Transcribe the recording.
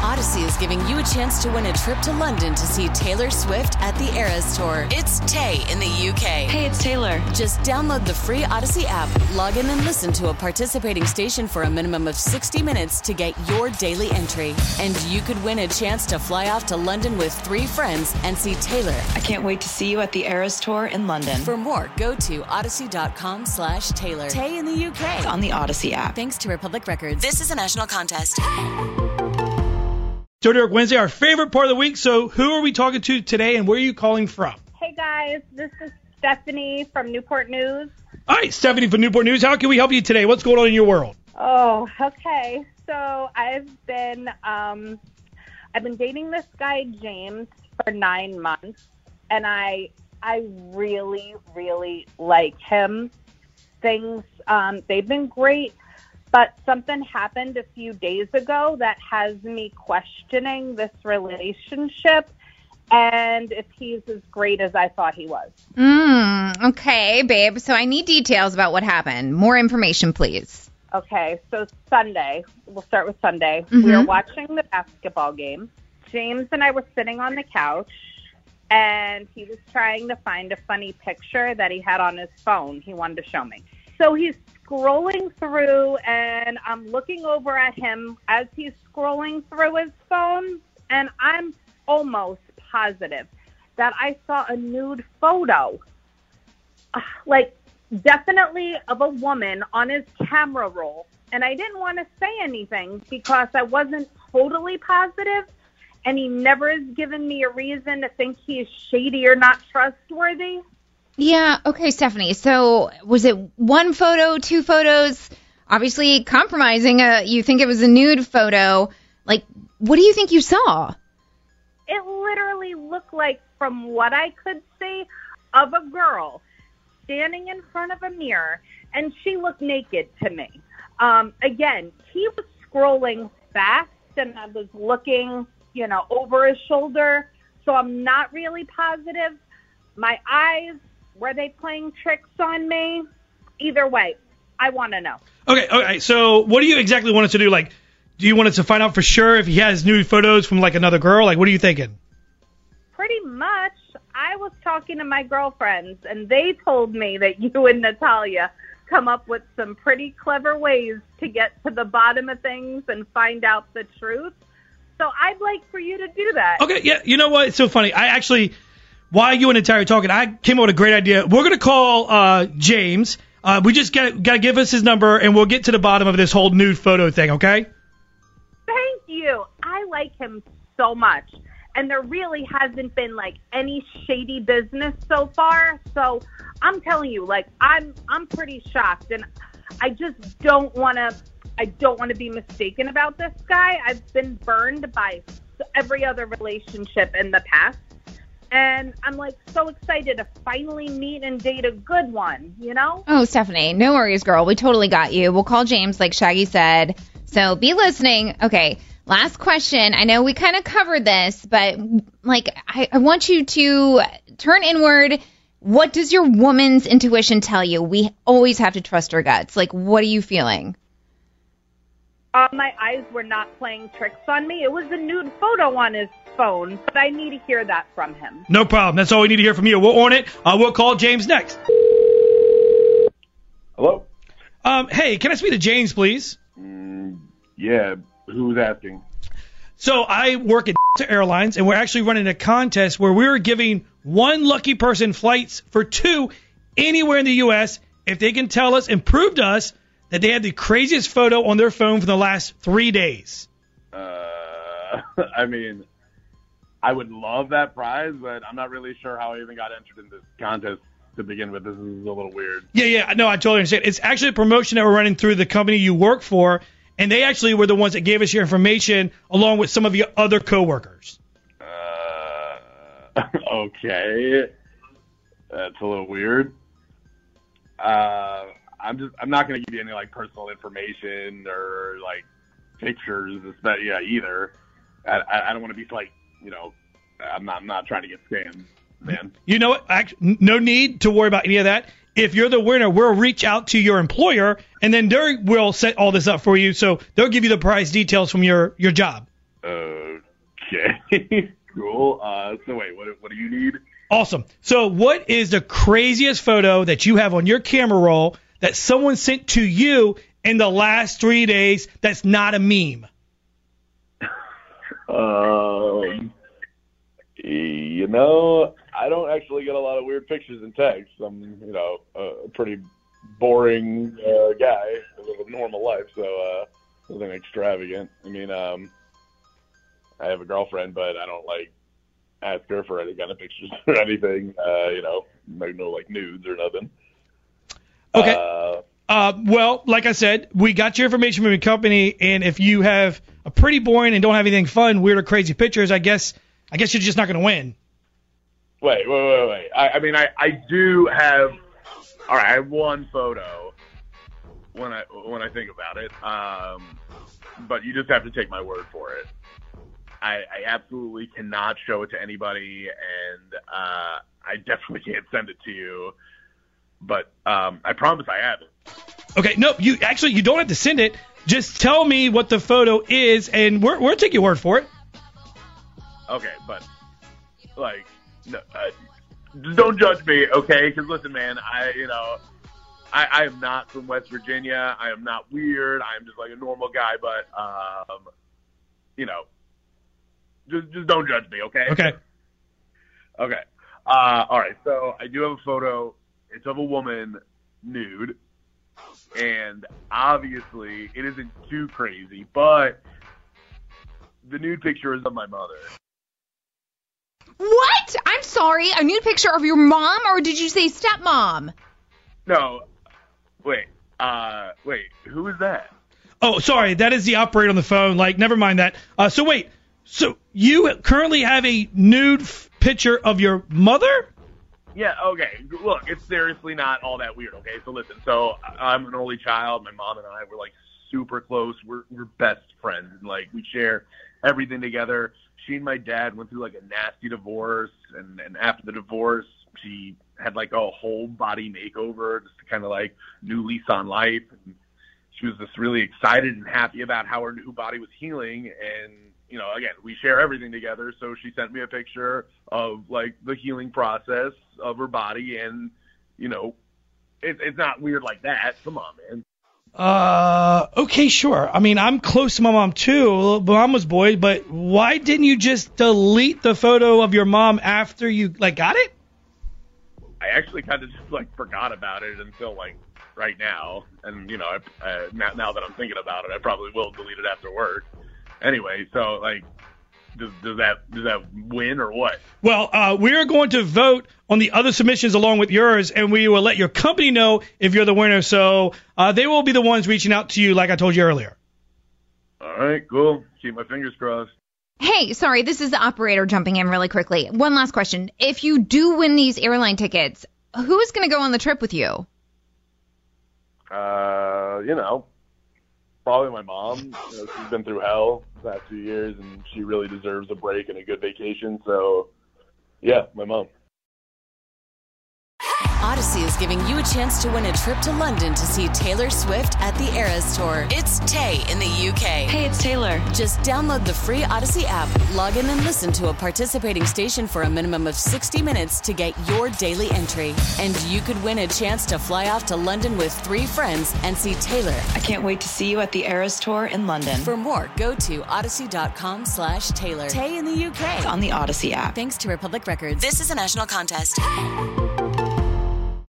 Odyssey is giving you a chance to win a trip to London to see Taylor Swift at the Eras Tour. It's Tay in the UK. Hey, it's Taylor. Just download the free Odyssey app, log in and listen to a participating station for a minimum of 60 minutes to get your daily entry. And you could win a chance to fly off to London with 3 friends and see Taylor. I can't wait to see you at the Eras Tour in London. For more, go to odyssey.com/Taylor. Tay in the UK. It's on the Odyssey app. Thanks to Republic Records. This is a national contest. Dirty Work Wednesday, our favorite part of the week. So who are we talking to today, and where are you calling from? Hey, guys. This is Stephanie from Newport News. All right, Stephanie from Newport News. How can we help you today? What's going on in your world? Oh, okay. So I've been dating this guy, James, for 9 months, and I really, really like him. Things, they've been great. But something happened a few days ago that has me questioning this relationship and if he's as great as I thought he was. Okay, babe. So I need details about what happened. More information, please. Okay, so Sunday. We'll start with Sunday. We were watching the basketball game. James and I were sitting on the couch, and he was trying to find a funny picture that he had on his phone he wanted to show me. So he's scrolling through, and I'm looking over at him as he's scrolling through his phone, and I'm almost positive that I saw a nude photo, like definitely of a woman on his camera roll. And I didn't want to say anything because I wasn't totally positive, and he never has given me a reason to think he's shady or not trustworthy. Yeah, okay, Stephanie. So was it 1 photo, 2 photos? Obviously compromising. You think it was a nude photo. Like, what do you think you saw? It literally looked like, from what I could see, of a girl standing in front of a mirror, and she looked naked to me. Again, he was scrolling fast, and I was looking, over his shoulder, so I'm not really positive. My eyes, were they playing tricks on me? Either way, I want to know. Okay, so what do you exactly want us to do? Like, do you want us to find out for sure if he has nude photos from, like, another girl? Like, what are you thinking? Pretty much. I was talking to my girlfriends, and they told me that you and Natalia come up with some pretty clever ways to get to the bottom of things and find out the truth. So I'd like for you to do that. Okay, yeah, you know what? It's so funny. I actually, while you and Natalia are talking, I came up with a great idea. We're going to call James. We just got to give us his number, and we'll get to the bottom of this whole nude photo thing, okay? Thank you. I like him so much. And there really hasn't been, like, any shady business so far. So I'm telling you, like, I'm pretty shocked. And I just don't want to be mistaken about this guy. I've been burned by every other relationship in the past. And I'm, like, so excited to finally meet and date a good one, Oh, Stephanie, no worries, girl. We totally got you. We'll call James, like Shaggy said. So be listening. Okay. Last question. I know we kind of covered this, but like I want you to turn inward. What does your woman's intuition tell you? We always have to trust our guts. Like, what are you feeling? My eyes were not playing tricks on me. It was a nude photo on his phone, but I need to hear that from him. No problem. That's all we need to hear from you. We'll on it. We'll call James next. Hello? Hey, can I speak to James, please? Yeah. Who's asking? So I work at Airlines, and we're actually running a contest where we're giving one lucky person flights for 2 anywhere in the U.S. if they can tell us and prove to us that they have the craziest photo on their phone for the last 3 days. I mean, I would love that prize, but I'm not really sure how I even got entered in this contest to begin with. This is a little weird. Yeah, no, I totally understand. It's actually a promotion that we're running through the company you work for, and they actually were the ones that gave us your information along with some of your other coworkers. Okay. That's a little weird. I'm not going to give you any, like, personal information or, like, pictures, either. I don't want to be, like, I'm not trying to get scammed, man. You know what? No need to worry about any of that. If you're the winner, we'll reach out to your employer, and then they will set all this up for you. So they'll give you the prize details from your job. Okay. Cool. So wait, what do you need? Awesome. So what is the craziest photo that you have on your camera roll that someone sent to you in the last 3 days that's not a meme? I don't actually get a lot of weird pictures in text. I'm, a pretty boring guy. I live a normal life, so nothing extravagant. I mean, I have a girlfriend, but I don't ask her for any kind of pictures or anything. No nudes or nothing. Okay. Well, like I said, we got your information from your company, and if you have a pretty boring and don't have anything fun, weird or crazy pictures, I guess you're just not going to win. Wait. I do have. All right, I have one photo when I think about it. But you just have to take my word for it. I absolutely cannot show it to anybody, and I definitely can't send it to you. But I promise I have it. Okay, no, you don't have to send it. Just tell me what the photo is, and we'll take your word for it. Okay, but no, don't judge me, okay? Because listen, man, I am not from West Virginia. I am not weird. I am just like a normal guy, but just don't judge me, okay? Okay. Okay. All right. So I do have a photo. It's of a woman nude, and obviously it isn't too crazy, but the nude picture is of my mother. What? I'm sorry. A nude picture of your mom, or did you say stepmom? No. Wait. Who is that? Oh, sorry. That is the operator on the phone. Never mind that. So wait. So you currently have a nude picture of your mother? Yeah, okay. Look, it's seriously not all that weird, okay? So listen, I'm an only child. My mom and I were super close. We're best friends, and we share everything together. She and my dad went through a nasty divorce, and after the divorce, she had a whole body makeover, just to kind of new lease on life. And she was just really excited and happy about how her new body was healing. And again, we share everything together. So she sent me a picture of the healing process of her body, and it's not weird like that. Come on, man. Okay, sure. I mean, I'm close to my mom too, mama's boy, but why didn't you just delete the photo of your mom after you got it? I actually kind of just forgot about it until right now. And now that I'm thinking about it, I probably will delete it after work. Anyway, so does that win or what? Well, we are going to vote on the other submissions along with yours, and we will let your company know if you're the winner. So they will be the ones reaching out to you, like I told you earlier. All right, cool. Keep my fingers crossed. Hey, sorry, this is the operator jumping in really quickly. One last question. If you do win these airline tickets, who is going to go on the trip with you? Probably my mom. She's been through hell the past 2 years, and she really deserves a break and a good vacation. So, yeah, my mom. Odyssey is giving you a chance to win a trip to London to see Taylor Swift at the Eras Tour. It's Tay in the UK. Hey, it's Taylor. Just download the free Odyssey app, log in and listen to a participating station for a minimum of 60 minutes to get your daily entry. And you could win a chance to fly off to London with 3 friends and see Taylor. I can't wait to see you at the Eras Tour in London. For more, go to odyssey.com/Taylor. Tay in the UK. It's on the Odyssey app. Thanks to Republic Records. This is a national contest.